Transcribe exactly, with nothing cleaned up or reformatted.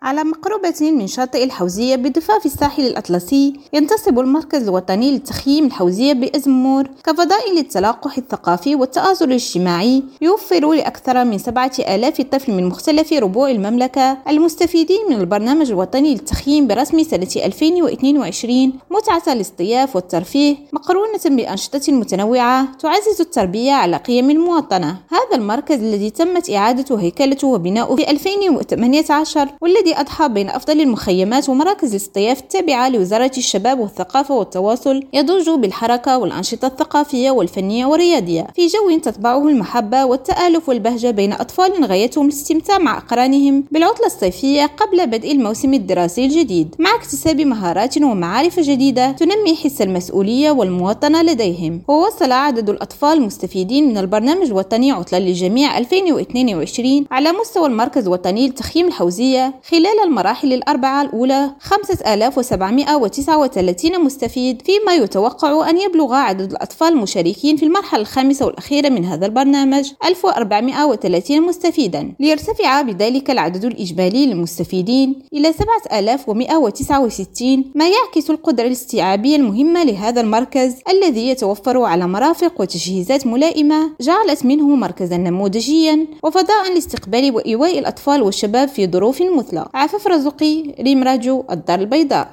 على مقربة من شاطئ الحوزية بضفاف الساحل الأطلسي، ينتصب المركز الوطني للتخييم الحوزية بأزمور كفضاء للتلاقح الثقافي والتآزر الاجتماعي، يوفر لأكثر من سبعة آلاف طفل من مختلف ربوع المملكة المستفيدين من البرنامج الوطني للتخييم برسم سنة ألفين واثنين وعشرين متعة الاصطياف والترفيه مقرونة بأنشطة متنوعة تعزز التربية على قيم المواطنة. هذا المركز الذي تمت إعادة هيكلته وبناؤه في ألفين وثمانية عشر، والذي أضحى بين أفضل المخيمات ومراكز الاصطياف التابعة لوزارة الشباب والثقافة والتواصل، يضج بالحركة والأنشطة الثقافية والفنية والرياضية في جو تطبعه المحبة والتآلف والبهجة بين أطفال غايتهم الاستمتاع مع أقرانهم بالعطلة الصيفية قبل بدء الموسم الدراسي الجديد، مع اكتساب مهارات ومعارف جديدة تنمي حس المسؤولية والمواطنة لديهم. ووصل عدد الأطفال المستفيدين من البرنامج الوطني عطلة للجميع ألفين واثنين وعشرين على مستوى المركز الوطني للتخييم الحوزية خلال المراحل الأربعة الأولى خمسة آلاف وسبعمائة وتسعة وثلاثين مستفيد، فيما يتوقع أن يبلغ عدد الأطفال المشاركين في المرحلة الخامسة والأخيرة من هذا البرنامج ألف وأربعمائة وثلاثين مستفيدا، ليرتفع بذلك العدد الإجمالي للمستفيدين إلى سبعة آلاف ومائة وتسعة وستين، ما يعكس القدرة الاستيعابية المهمة لهذا المركز الذي يتوفر على مرافق وتجهيزات ملائمة جعلت منه مركزا نموذجيا وفضاء لاستقبال وإيواء الأطفال والشباب في ظروف مثلى. عفاف رزقي، ريم راديو، الدار البيضاء.